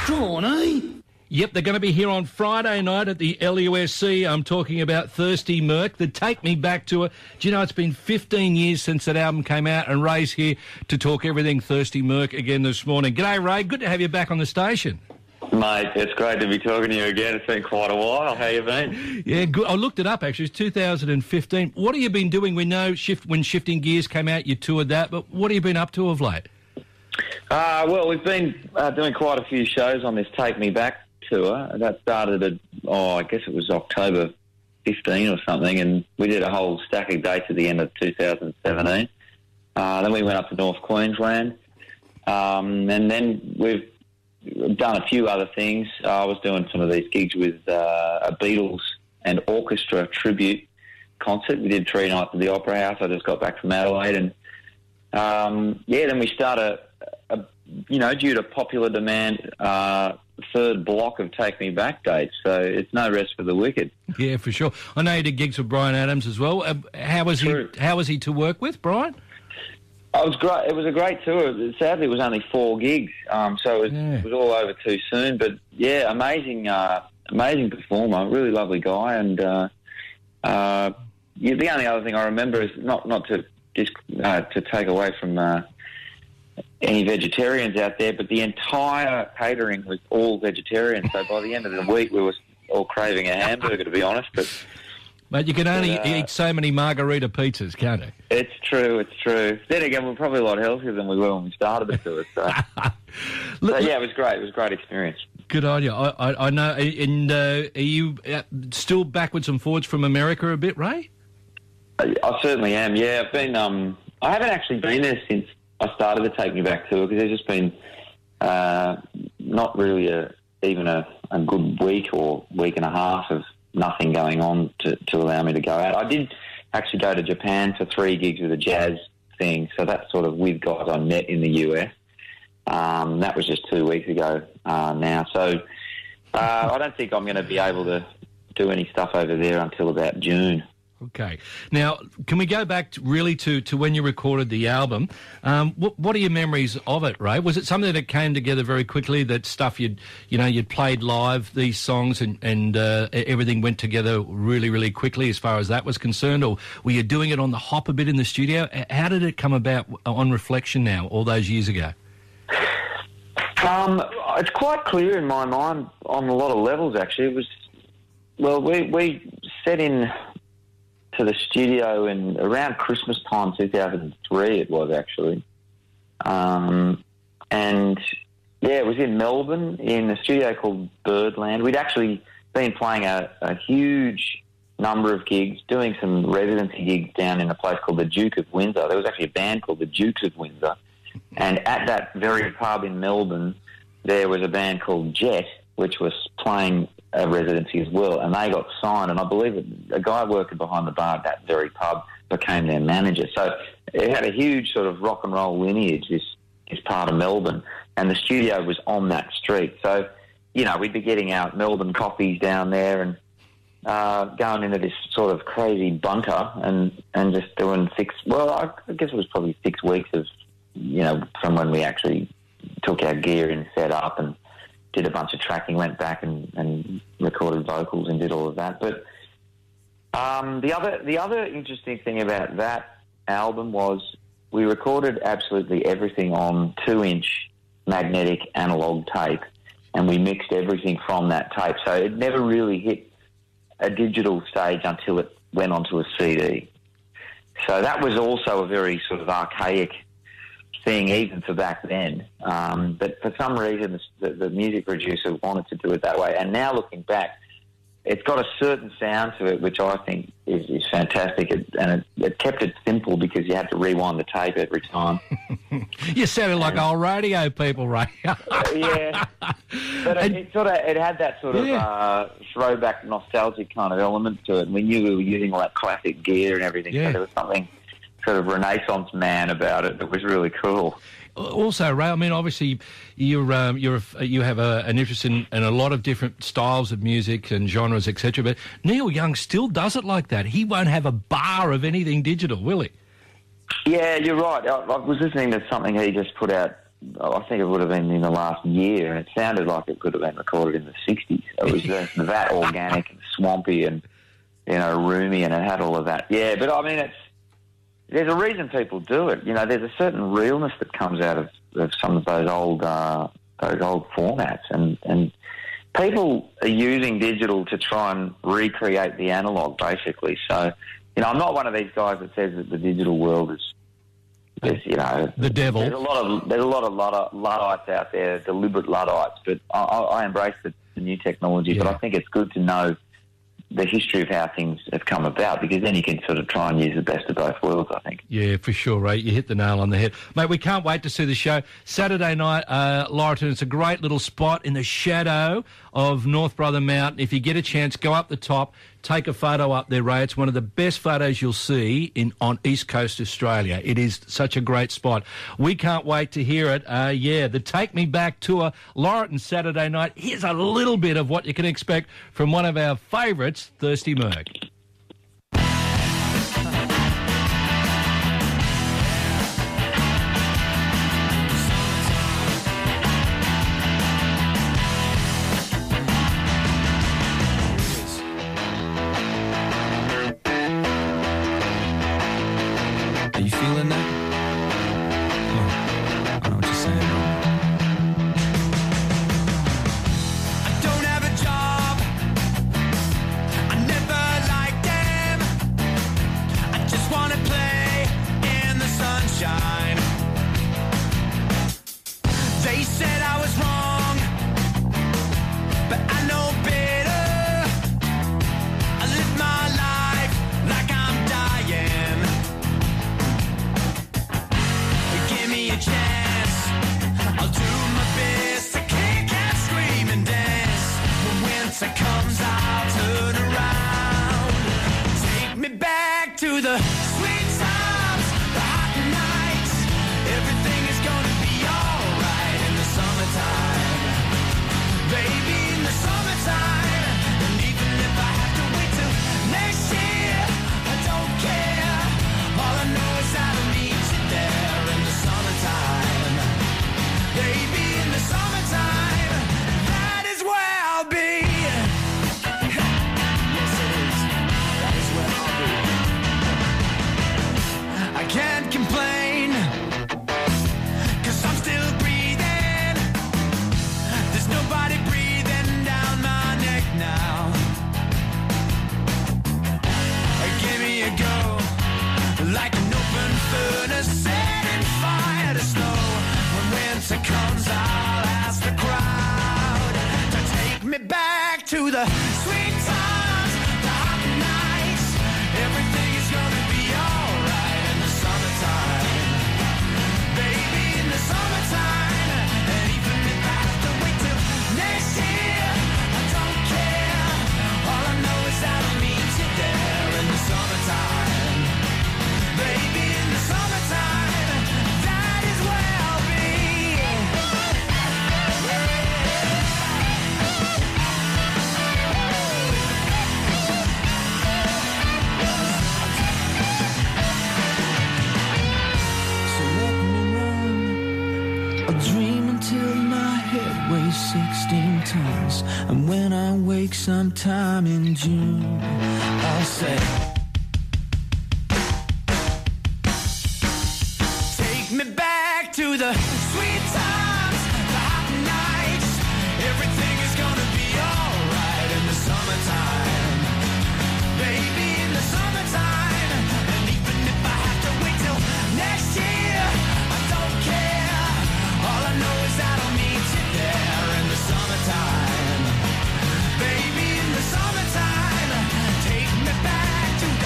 Strawn, eh? Yep, they're going to be here on Friday night at the LUSC. I'm talking about Thirsty Merc. They take me back to it. Do you know, it's been 15 years since that album came out, and Ray's here to talk everything Thirsty Merc again this morning. G'day, Ray. Good to have you back on the station. Mate, it's great to be talking to you again. It's been quite a while. How you been? Yeah, good. I looked it up, actually. It's 2015. What have you been doing? We know when Shifting Gears came out, you toured that, but what have you been up to of late? Well, we've been doing quite a few shows on this Take Me Back tour. That started at, I guess it was October 15 or something, and we did a whole stack of dates at the end of 2017. Then we went up to North Queensland, and then we've done a few other things. I was doing some of these gigs with a Beatles and orchestra tribute concert. We did 3 nights at the Opera House. I just got back from Adelaide, and then we started due to popular demand, third block of Take Me Back dates, so it's no rest for the wicked. Yeah, for sure. I know you did gigs with Bryan Adams as well. How was he to work with, Bryan? It was great. It was a great tour. Sadly, it was only 4 gigs, so it was all over too soon. But yeah, amazing performer, really lovely guy. And the only other thing I remember is not to take away from any vegetarians out there, but the entire catering was all vegetarian. So by the end of the week, we were all craving a hamburger, to be honest. Mate, you can only eat so many margarita pizzas, can't you? It's true. Then again, we're probably a lot healthier than we were when we started the tour. So, yeah, it was great. It was a great experience. Good on you. I know. And are you still backwards and forwards from America a bit, Ray? I certainly am. Yeah, I've been. I haven't actually been there since I started the Take Me Back tour, because there's just been not really even a good week or week and a half of nothing going on to allow me to go out. I did actually go to Japan for 3 gigs with a jazz thing, so that's sort of with guys I met in the US. That was just 2 weeks ago now. So I don't think I'm going to be able to do any stuff over there until about June. Okay. Now, can we go back really to when you recorded the album? What are your memories of it, Ray? Was it something that came together very quickly, that stuff you'd played live, these songs, and everything went together really, really quickly as far as that was concerned? Or were you doing it on the hop a bit in the studio? How did it come about on reflection now, all those years ago? It's quite clear in my mind on a lot of levels, actually. It was, we set in to the studio in around Christmas time, 2003 it was actually. It was in Melbourne in a studio called Birdland. We'd actually been playing a huge number of gigs, doing some residency gigs down in a place called the Duke of Windsor. There was actually a band called the Dukes of Windsor. And at that very pub in Melbourne, there was a band called Jet, which was playing a residency as well, and they got signed, and I believe a guy working behind the bar at that very pub became their manager. So it had a huge sort of rock and roll lineage, this part of Melbourne, and the studio was on that street. So, we'd be getting out Melbourne coffees down there and going into this sort of crazy bunker and just doing I guess it was probably 6 weeks of, from when we actually took our gear and set up and did a bunch of tracking, went back and recorded vocals and did all of that. But the other interesting thing about that album was we recorded absolutely everything on 2-inch magnetic analog tape, and we mixed everything from that tape. So it never really hit a digital stage until it went onto a CD. So that was also a very sort of archaic thing even for back then, but for some reason the music producer wanted to do it that way, and now looking back, it's got a certain sound to it which I think is fantastic, and it kept it simple because you had to rewind the tape every time. You sounded like old radio people, Ray. Yeah, but it had that sort of throwback nostalgic kind of element to it, and we knew we were using all that classic gear and everything, so there was something sort of Renaissance man about it that was really cool. Also, Ray, I mean, obviously you have an interest in a lot of different styles of music and genres, etc. But Neil Young still does it like that. He won't have a bar of anything digital, will he? Yeah, you're right. I was listening to something he just put out I think it would have been in the last year, and it sounded like it could have been recorded in the 60s. It was that organic and swampy and, roomy, and it had all of that. Yeah, but I mean, there's a reason people do it. There's a certain realness that comes out of some of those old formats, and people are using digital to try and recreate the analog, basically. So, I'm not one of these guys that says that the digital world is the devil. There's a lot of Luddites out there, deliberate Luddites, but I embrace the new technology. Yeah. But I think it's good to know the history of how things have come about, because then you can sort of try and use the best of both worlds, I think. Yeah, for sure, Ray. You hit the nail on the head. Mate, we can't wait to see the show. Saturday night, Laurelton, it's a great little spot in the shadow of North Brother Mountain. If you get a chance, go up the top, take a photo up there, Ray. It's one of the best photos you'll see on East Coast Australia. It is such a great spot. We can't wait to hear it. The Take Me Back tour, Laurelton, Saturday night. Here's a little bit of what you can expect from one of our favourites, Thirsty Merc. Are you feeling that? Oh, I know what you're saying, bro. I don't have a job. I never liked them. I just want to play in the sunshine. They said I was wrong, but I know better. I live my life like I'm dying. Give me a chance, I'll do my best to kick and scream and dance. When winter comes, I'll turn around. Take me back to the sweet times, the hot nights. Everything is gonna be alright in the summertime. Baby, in the summertime. And even if I have to wait till next year, I don't care. All I know is I'll meet you there in the summertime. Baby, in the summertime, that is where I'll be. Yes, it is. That is where I'll be. I can't complain, 'cause I'm still breathing. There's nobody breathing down my neck now. Give me a go, like an open furnace setting fire to snow. When winter comes, I'll ask the crowd to take me back to the sweet times, the hot nights. Everything is gonna be alright in the summertime. Baby, in the summertime. And even if I have to wait till next year, I don't care. All I know is I'll meet you there in the summertime. Baby, in the summertime, that is where I'll be. So let me run. I'll dream until my head weighs 16 tons. And when I wake sometime in June, I'll say, take me back to the sweet times, the hot nights. Everything is gonna be alright in the summertime. Baby, in the summertime. And even if I have to wait till next year, I don't care. All I know is I'll meet you there in the summertime. Baby, in the summertime. Take me back to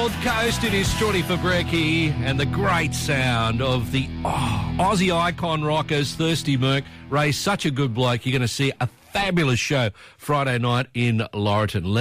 Gold Coast. It is Straughty Fabrecki and the great sound of the Aussie icon rockers, Thirsty Merc. Ray's such a good bloke. You're going to see a fabulous show Friday night in Laurelton.